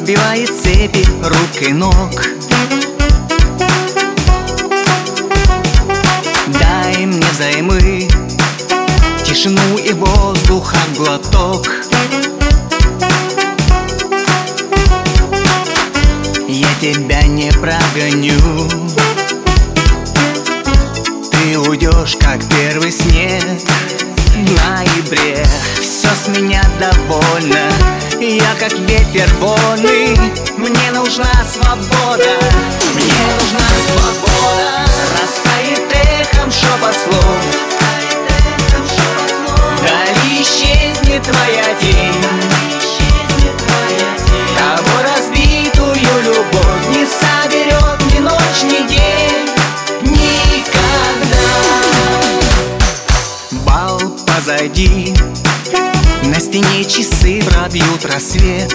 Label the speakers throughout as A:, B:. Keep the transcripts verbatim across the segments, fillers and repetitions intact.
A: разбивает цепи рук и ног. Дай мне взаймы тишину и воздуха глоток. Я тебя не прогоню, ты уйдешь, как первый снег в ноябре. Все с меня довольно, я как ветер вольный. Мне нужна свобода, мне нужна свобода. Растает эхом шепот слов, вдали исчезнет твоя тень. Того разбитую любовь не соберет ни ночь, ни день. Никогда. Бал позади, на стене часы пробьют рассвет.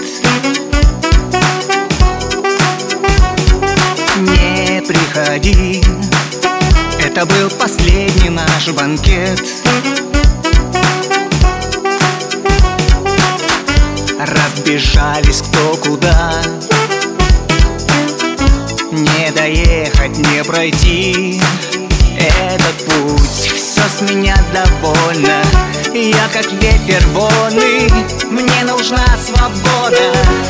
A: Не приходи, это был последний наш банкет. Разбежались кто куда, не доехать, не пройти этот путь. Все с меня довольно, я как ветер вольный. Мне нужна свобода,